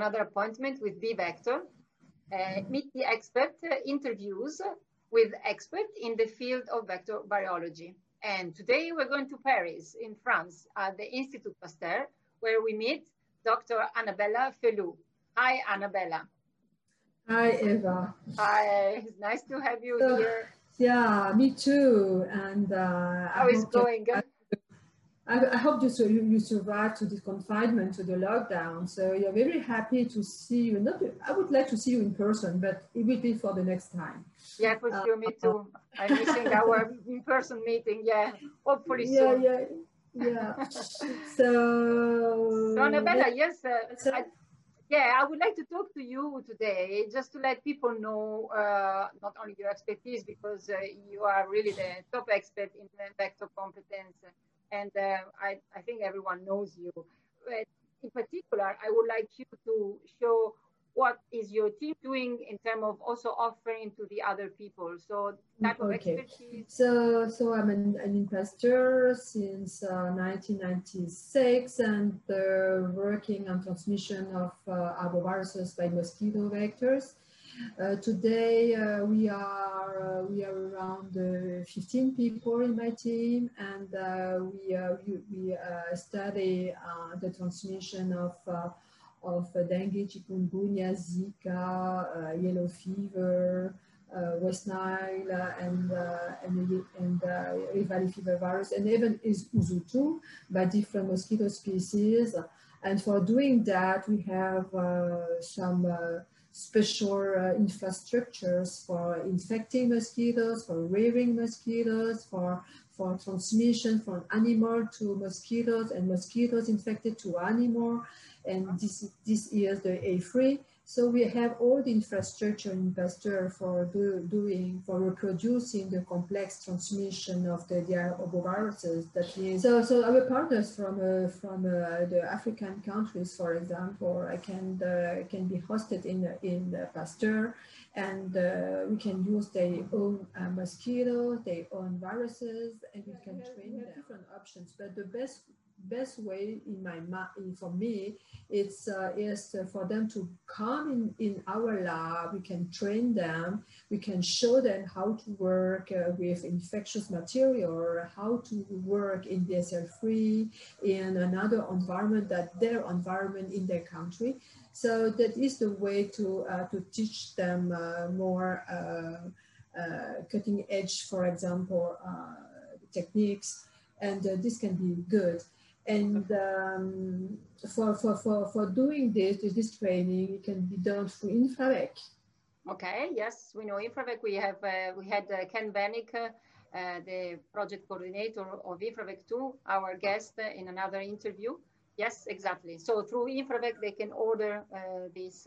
another appointment with B-Vector. Meet the Expert interviews with experts in the field of vector biology. And today we're going to Paris in France at the Institut Pasteur, where we meet Dr. Annabella Felou. Hi, Annabella. Hi, Eva. Hi, it's nice to have you here. Yeah, me too. And how is it going? I hope you survived to the confinement, to the lockdown. So you're very happy to see you. I would like to see you in person, but it will be for the next time. Yeah, for sure. Me too. I'm missing our in-person meeting. Yeah, hopefully soon. Yeah. So Annabella, yes. I would like to talk to you today just to let people know not only your expertise, because you are really the top expert in vector competence, and I think everyone knows you. But in particular, I would like you to show what is your team doing in terms of also offering to the other people. So type of expertise. So I'm an investor since 1996 and working on transmission of arboviruses by mosquito vectors. Today we are around 15 people in my team, and we study the transmission of dengue, chikungunya, Zika, yellow fever, West Nile, and Rift Valley fever virus, and even Uzutu by different mosquito species. And for doing that, we have some special infrastructures for infecting mosquitoes, for rearing mosquitoes, for transmission from animal to mosquitoes, and mosquitoes infected to animal. And this is the A3. So we have all the infrastructure in Pasteur for reproducing the complex transmission of the arboviruses. That means so our partners from the African countries, for example, can be hosted in Pasteur, and we can use their own mosquitoes, their own viruses, and we can train them. Different options, but the best way for me is for them to come in our lab. We can train them, we can show them how to work with infectious material, how to work in DSL-free in another environment, that their environment in their country. So that is the way to teach them more cutting edge, for example, techniques, and this can be good. And for doing this training, it can be done through InfraVec. Okay, yes, we know InfraVec. We had Ken Bennick, the project coordinator of InfraVec 2, our guest in another interview. Yes, exactly. So through InfraVec, they can order this.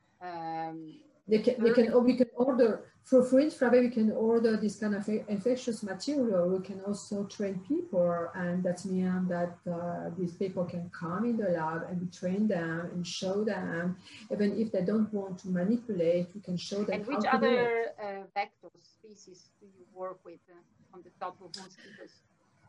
We can order through InfraVec. We can order this kind of infectious material. We can also train people, and that means that these people can come in the lab and we train them and show them. Even if they don't want to manipulate, we can show them. And which other vector species do you work with on the top of mosquitoes?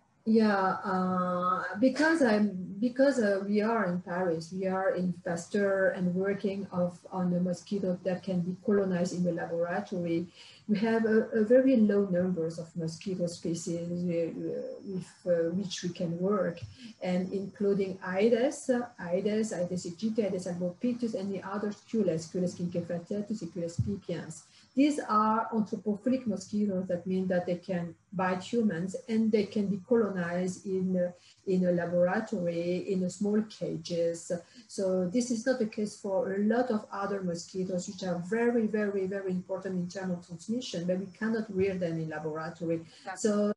Yeah, because we are in Paris, we are in Pasteur and working on the mosquitoes that can be colonized in the laboratory. We have a very low numbers of mosquito species with which we can work, and including Aedes aegypti, Aedes albopictus, and the other Culex quincefatiatus, Culex pipiens. These are anthropophilic mosquitoes. That means that they can bite humans and they can be colonized in a laboratory, in small cages. So this is not the case for a lot of other mosquitoes, which are very, very, very important in terms of transmission, but we cannot rear them in laboratory. So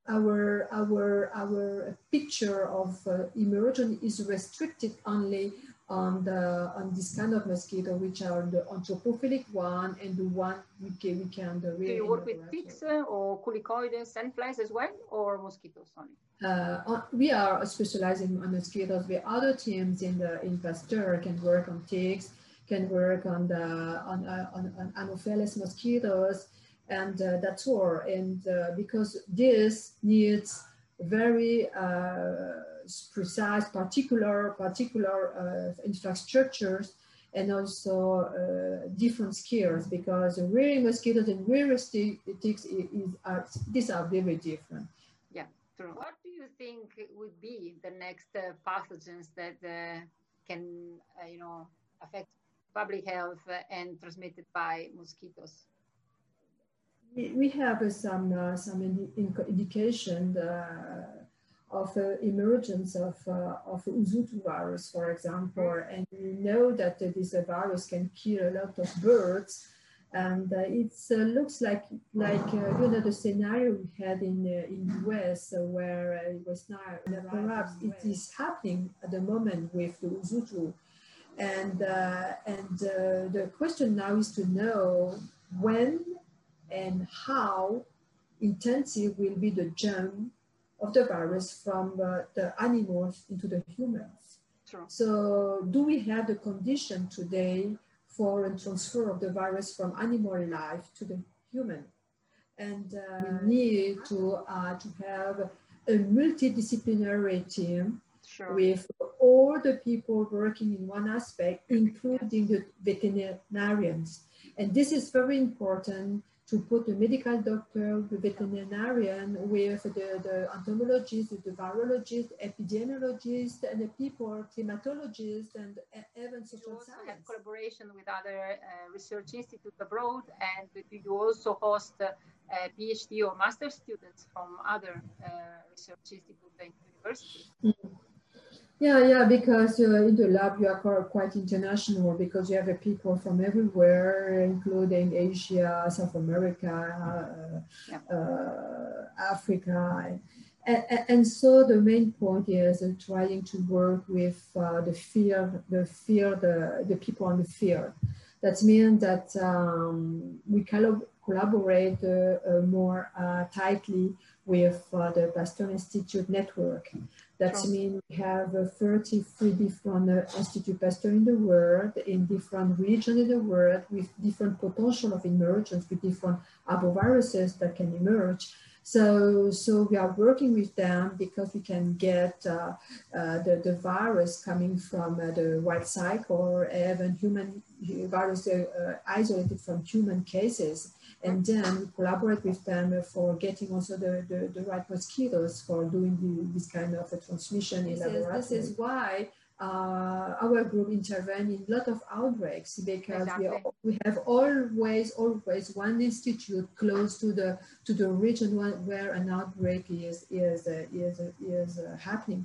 our picture of emergence is restricted only on this kind of mosquito, which are the anthropophilic one and the one we can rear. Do you work with ticks or culicoides, sandflies as well, or mosquitoes only? We are specializing on mosquitoes. The other teams in Pasteur can work on ticks, can work on Anopheles mosquitoes, and that's all. And because this needs very precise, particular infrastructures, and also different skills, because rearing mosquitoes and rearing ticks these are very different. Yeah, true. What do you think would be the next pathogens that can, affect public health and transmitted by mosquitoes? We have some indication of emergence of Usutu virus, for example, and we know that this virus can kill a lot of birds, and it looks like the scenario we had in US, where it was now perhaps it is happening at the moment with the Usutu, and the question now is to know when and how intensive will be the jump of the virus from the animals into the humans. True. So do we have the condition today for a transfer of the virus from animal life to the human? And we need to have a multidisciplinary team. Sure. With all the people working in one aspect, including the veterinarians. And this is very important, to put the medical doctor, the veterinarian, with the entomologist, the virologist, epidemiologist, and the people, climatologists, and even social science. You also have collaboration with other research institutes abroad, and you also host PhD or master students from other research institutes and universities. Mm-hmm. Yeah, because in the lab you are quite international, because you have people from everywhere, including Asia, South America, Africa. And so the main point is trying to work with the people on the field. That means that we collaborate more tightly with the Pasteur Institute network. That means we have 33 different Institute Pasteur in the world, in different regions in the world, with different potential of emergence, with different arboviruses that can emerge. So we are working with them because we can get the virus coming from the wild cycle, or even human virus isolated from human cases. And then we collaborate with them for getting also the right mosquitoes for doing this kind of a transmission in laboratory. This is why our group intervened in a lot of outbreaks, because we have always one institute close to the region where an outbreak is happening.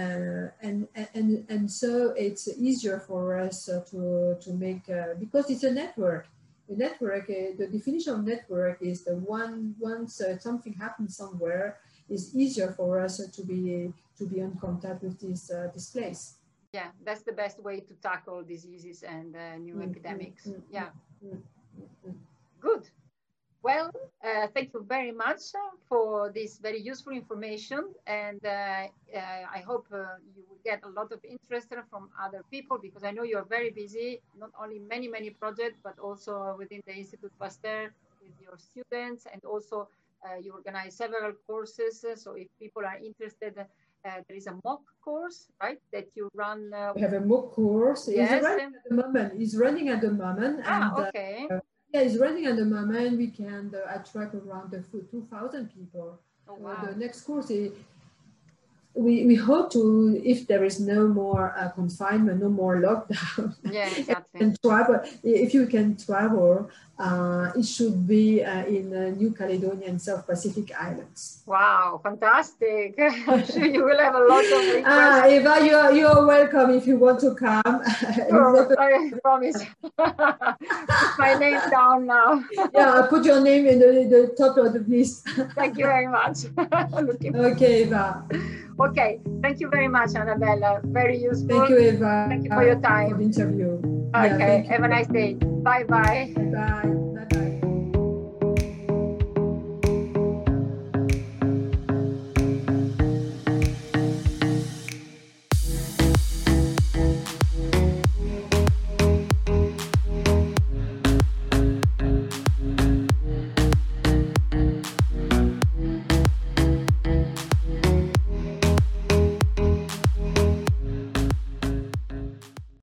And so it's easier for us to make, because it's a network. The network, the definition of network is the once something happens somewhere, is easier for us to be in contact with this place. Yeah, that's the best way to tackle diseases and new epidemics. Yeah, good. Well, thank you very much for this very useful information, and I hope you will get a lot of interest from other people, because I know you are very busy, not only many projects, but also within the Institute Pasteur with your students, and also you organize several courses. So if people are interested, there is a MOOC course, right, that you run. We have a MOOC course. Yes. It's running at the moment. Okay. Yeah, it's running at the moment. We can attract around 2,000 people. Oh, wow. The next course, we hope to, if there is no more confinement, no more lockdown, exactly. and travel. If you can travel, it should be in New Caledonia and South Pacific Islands. Wow, fantastic! I'm sure you will have a lot of requests. Eva, you are welcome if you want to come. Sure, I promise. Put my name down now. Yeah, put your name in the top of the list. Thank you very much. Okay, Eva. Okay, thank you very much, Annabella. Very useful. Thank you, Eva. Thank you for your time. For the interview. Okay, have a nice day. Bye-bye. Bye.